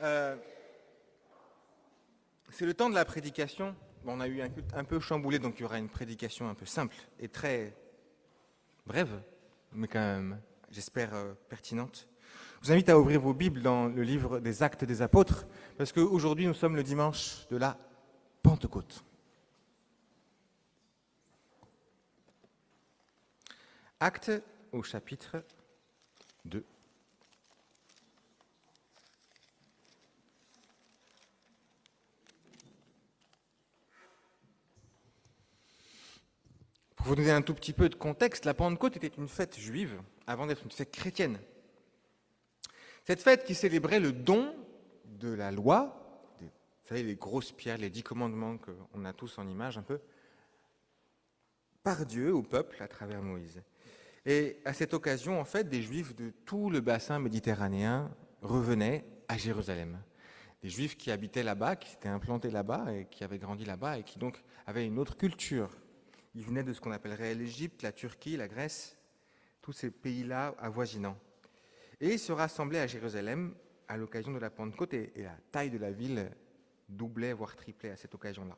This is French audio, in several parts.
Euh, c'est le temps de la prédication. Bon, on a eu un culte un peu chamboulé, donc il y aura une prédication un peu simple et très brève, mais quand même, j'espère, pertinente. Je vous invite à ouvrir vos Bibles dans le livre des Actes des Apôtres, parce qu'aujourd'hui, nous sommes le dimanche de la Pentecôte. Actes au chapitre 2. Pour vous donner un tout petit peu de contexte, la Pentecôte était une fête juive avant d'être une fête chrétienne. Cette fête qui célébrait le don de la loi, vous savez, les grosses pierres, les 10 commandements qu'on a tous en image un peu, par Dieu au peuple à travers Moïse. Et à cette occasion, en fait, des Juifs de tout le bassin méditerranéen revenaient à Jérusalem. Des Juifs qui habitaient là-bas, qui s'étaient implantés là-bas et qui avaient grandi là-bas et qui donc avaient une autre culture. Ils venaient de ce qu'on appellerait l'Égypte, la Turquie, la Grèce, tous ces pays-là avoisinants. Et ils se rassemblaient à Jérusalem à l'occasion de la Pentecôte et la taille de la ville doublait, voire triplait à cette occasion-là.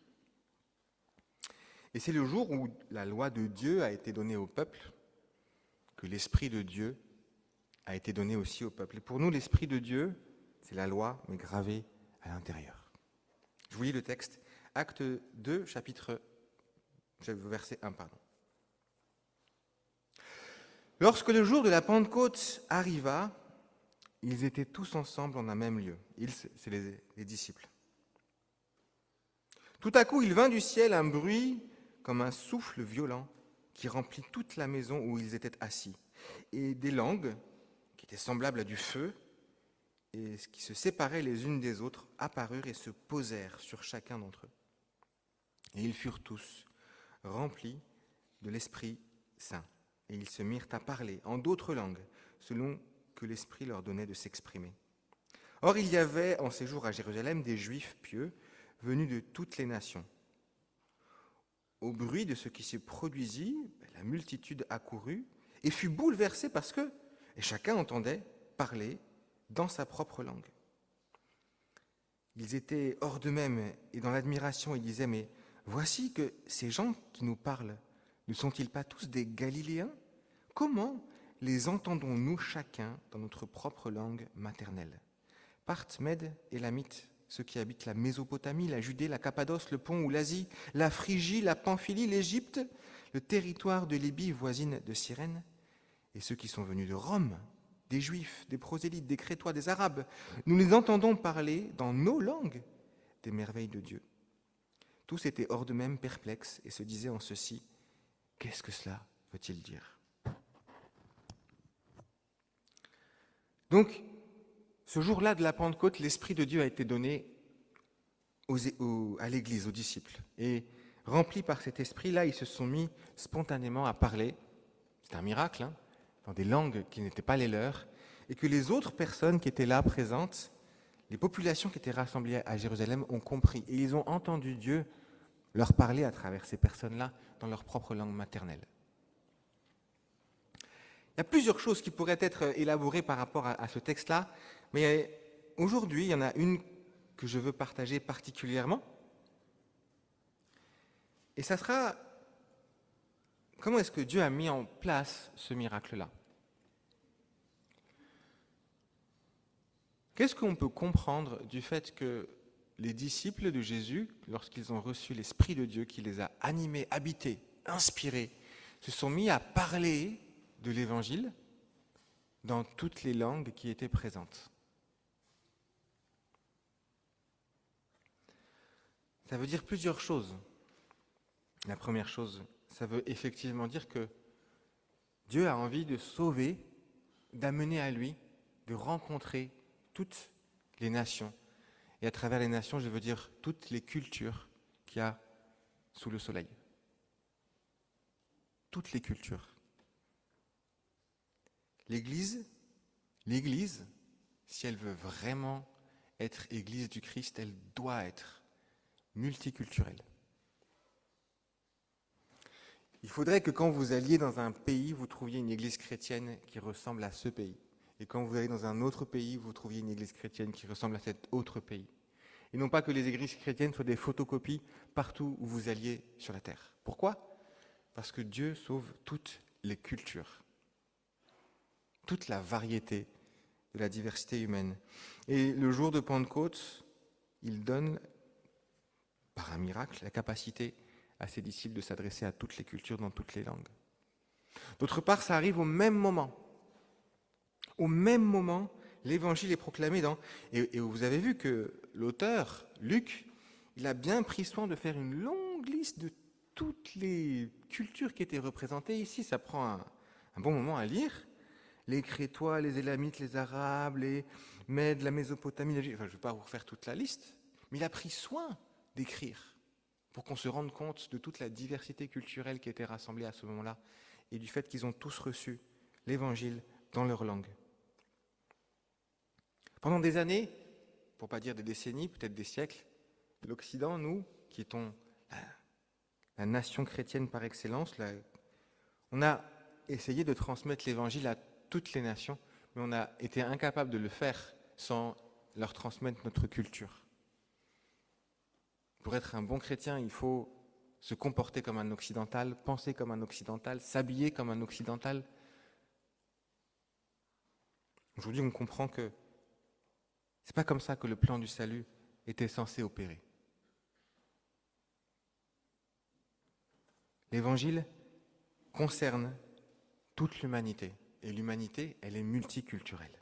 Et c'est le jour où la loi de Dieu a été donnée au peuple, que l'Esprit de Dieu a été donné aussi au peuple. Et pour nous, l'Esprit de Dieu, c'est la loi, mais gravée à l'intérieur. Je vous lis le texte. Acte 2, verset 1, pardon. Lorsque le jour de la Pentecôte arriva, ils étaient tous ensemble en un même lieu. Ils, c'est les disciples. Tout à coup, il vint du ciel un bruit comme un souffle violent qui remplit toute la maison où ils étaient assis. Et des langues, qui étaient semblables à du feu, et qui se séparaient les unes des autres, apparurent et se posèrent sur chacun d'entre eux. Et ils furent tous remplis de l'Esprit Saint. Et ils se mirent à parler en d'autres langues, selon que l'Esprit leur donnait de s'exprimer. Or, il y avait en séjour à Jérusalem des Juifs pieux, venus de toutes les nations. Au bruit de ce qui se produisit, la multitude accourut et fut bouleversée parce que chacun entendait parler dans sa propre langue. Ils étaient hors d'eux-mêmes et dans l'admiration, ils disaient « Mais voici que ces gens qui nous parlent, ne sont-ils pas tous des Galiléens ? Comment les entendons-nous chacun dans notre propre langue maternelle ? Parthes, Mèdes, Élamites, ceux qui habitent la Mésopotamie, la Judée, la Cappadoce, le Pont ou l'Asie, la Phrygie, la Pamphylie, l'Égypte, le territoire de Libye voisine de Cyrène, et ceux qui sont venus de Rome, des Juifs, des prosélytes, des Crétois, des Arabes, nous les entendons parler dans nos langues des merveilles de Dieu. Tous étaient hors d'eux-mêmes perplexes et se disaient en ceci, « Qu'est-ce que cela veut-il dire ?» Donc, ce jour-là de la Pentecôte, l'Esprit de Dieu a été donné à l'Église, aux disciples. Et remplis par cet esprit-là, ils se sont mis spontanément à parler. C'est un miracle, hein, dans des langues qui n'étaient pas les leurs, et que les autres personnes qui étaient là présentes, les populations qui étaient rassemblées à Jérusalem ont compris. Et ils ont entendu Dieu leur parler à travers ces personnes-là dans leur propre langue maternelle. Il y a plusieurs choses qui pourraient être élaborées par rapport à ce texte-là, mais aujourd'hui, il y en a une que je veux partager particulièrement. Et ça sera comment est-ce que Dieu a mis en place ce miracle-là ? Qu'est-ce qu'on peut comprendre du fait que les disciples de Jésus, lorsqu'ils ont reçu l'Esprit de Dieu qui les a animés, habités, inspirés, se sont mis à parler de l'Évangile dans toutes les langues qui étaient présentes. Ça veut dire plusieurs choses. La première chose, ça veut effectivement dire que Dieu a envie de sauver, d'amener à lui, de rencontrer toutes les nations. Et à travers les nations, je veux dire toutes les cultures qu'il y a sous le soleil. Toutes les cultures. L'Église, si elle veut vraiment être Église du Christ, elle doit être multiculturelle. Il faudrait que quand vous alliez dans un pays, vous trouviez une Église chrétienne qui ressemble à ce pays. et quand vous allez dans un autre pays, vous trouviez une église chrétienne qui ressemble à cet autre pays. Et non pas que les églises chrétiennes soient des photocopies partout où vous alliez sur la terre. Pourquoi ? Parce que Dieu sauve toutes les cultures, toute la variété de la diversité humaine. Et le jour de Pentecôte, il donne, par un miracle, la capacité à ses disciples de s'adresser à toutes les cultures dans toutes les langues. D'autre part, ça arrive au même moment. Au même moment, l'évangile est proclamé et vous avez vu que l'auteur, Luc, il a bien pris soin de faire une longue liste de toutes les cultures qui étaient représentées ici. Ça prend un bon moment à lire. Les Crétois, les Élamites, les Arabes, les Mèdes, la Mésopotamie, je ne vais pas vous refaire toute la liste, mais il a pris soin d'écrire pour qu'on se rende compte de toute la diversité culturelle qui était rassemblée à ce moment-là et du fait qu'ils ont tous reçu l'évangile dans leur langue. Pendant des années, pour ne pas dire des décennies, peut-être des siècles, l'Occident, nous, qui étions la nation chrétienne par excellence, on a essayé de transmettre l'évangile à toutes les nations, mais on a été incapable de le faire sans leur transmettre notre culture. Pour être un bon chrétien, il faut se comporter comme un occidental, penser comme un occidental, s'habiller comme un occidental. Aujourd'hui, on comprend que c'est pas comme ça que le plan du salut était censé opérer. L'évangile concerne toute l'humanité, et l'humanité, elle est multiculturelle.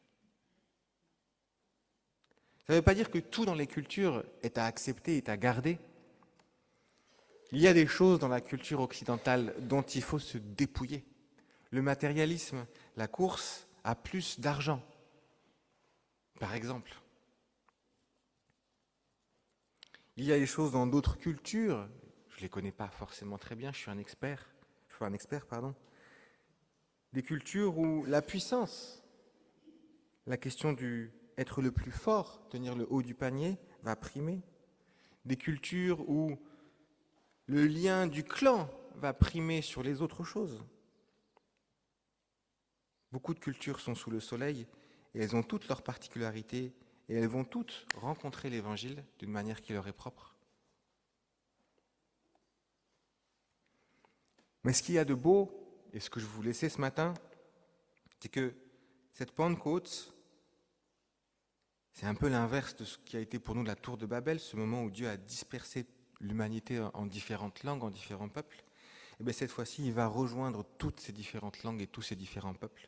Ça ne veut pas dire que tout dans les cultures est à accepter, est à garder. Il y a des choses dans la culture occidentale dont il faut se dépouiller. Le matérialisme, la course à plus d'argent, par exemple. Il y a des choses dans d'autres cultures, je ne les connais pas forcément très bien, je suis un expert, des cultures où la puissance, la question du être le plus fort, tenir le haut du panier, va primer. Des cultures où le lien du clan va primer sur les autres choses. Beaucoup de cultures sont sous le soleil et elles ont toutes leurs particularités et elles vont toutes rencontrer l'Évangile d'une manière qui leur est propre. Mais ce qu'il y a de beau, et ce que je vous laissais ce matin, c'est que cette Pentecôte, c'est un peu l'inverse de ce qui a été pour nous la tour de Babel, ce moment où Dieu a dispersé l'humanité en différentes langues, en différents peuples. Et bien cette fois-ci, il va rejoindre toutes ces différentes langues et tous ces différents peuples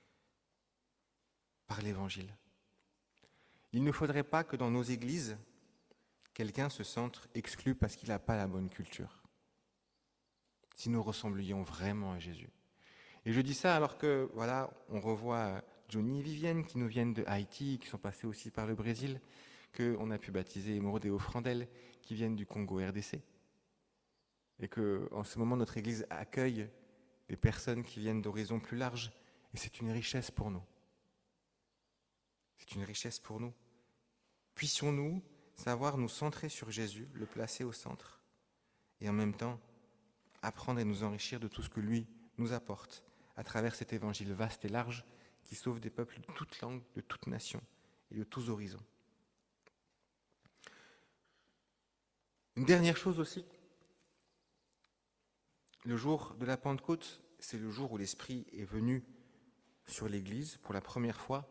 par l'Évangile. Il ne faudrait pas que dans nos églises, quelqu'un se sente exclu parce qu'il n'a pas la bonne culture. Si nous ressemblions vraiment à Jésus. Et je dis ça alors que, voilà, on revoit Johnny et Vivienne qui nous viennent de Haïti, qui sont passés aussi par le Brésil, qu'on a pu baptiser Émeraude et Offrandel, qui viennent du Congo RDC. Et qu'en ce moment, notre Église accueille des personnes qui viennent d'horizons plus larges, et c'est une richesse pour nous. C'est une richesse pour nous. Puissions-nous savoir nous centrer sur Jésus, le placer au centre, et en même temps apprendre et nous enrichir de tout ce que lui nous apporte à travers cet évangile vaste et large qui sauve des peuples de toutes langues, de toutes nations et de tous horizons. Une dernière chose aussi, le jour de la Pentecôte, c'est le jour où l'Esprit est venu sur l'Église pour la première fois.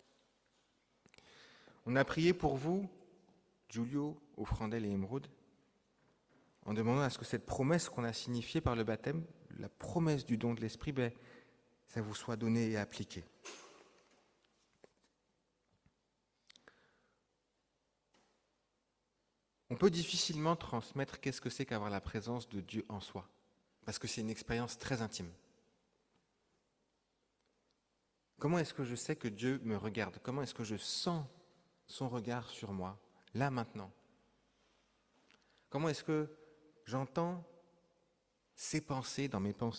On a prié pour vous, Giulio, Offrandel et Émeraude, en demandant à ce que cette promesse qu'on a signifiée par le baptême, la promesse du don de l'Esprit, ça vous soit donné et appliqué. On peut difficilement transmettre qu'est-ce que c'est qu'avoir la présence de Dieu en soi, parce que c'est une expérience très intime. Comment est-ce que je sais que Dieu me regarde ? Comment est-ce que je sens son regard sur moi, là, maintenant ? Comment est-ce que j'entends ses pensées dans mes pensées ?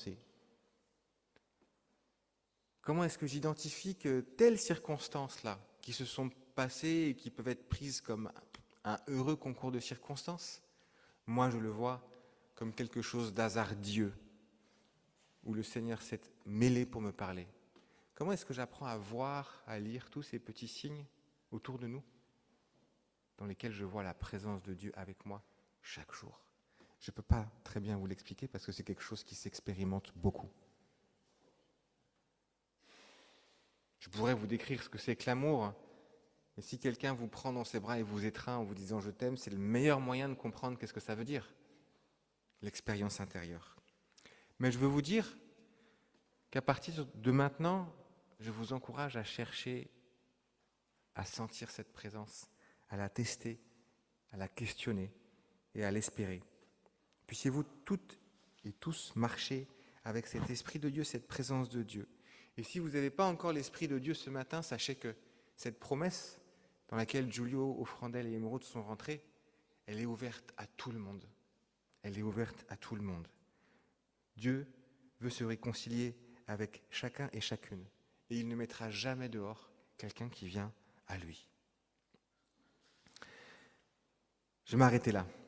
Comment est-ce que j'identifie que telles circonstances-là, qui se sont passées et qui peuvent être prises comme un heureux concours de circonstances, moi je le vois comme quelque chose d'hasardieux, où le Seigneur s'est mêlé pour me parler, Comment est-ce que j'apprends à voir, à lire tous ces petits signes autour de nous, dans lesquels je vois la présence de Dieu avec moi chaque jour? Je ne peux pas très bien vous l'expliquer parce que c'est quelque chose qui s'expérimente beaucoup. Je pourrais vous décrire ce que c'est que l'amour, mais si quelqu'un vous prend dans ses bras et vous étreint en vous disant « je t'aime », c'est le meilleur moyen de comprendre qu'est-ce que ça veut dire, l'expérience intérieure. Mais je veux vous dire qu'à partir de maintenant, je vous encourage à chercher à sentir cette présence, à la tester, à la questionner et à l'espérer. Puissiez-vous toutes et tous marcher avec cet Esprit de Dieu, cette présence de Dieu. Et si vous n'avez pas encore l'Esprit de Dieu ce matin, sachez que cette promesse dans laquelle Giulio, Offrandel et Émeraude sont rentrés, elle est ouverte à tout le monde. Elle est ouverte à tout le monde. Dieu veut se réconcilier avec chacun et chacune. Et il ne mettra jamais dehors quelqu'un qui vient à lui. Je vais m'arrêter là.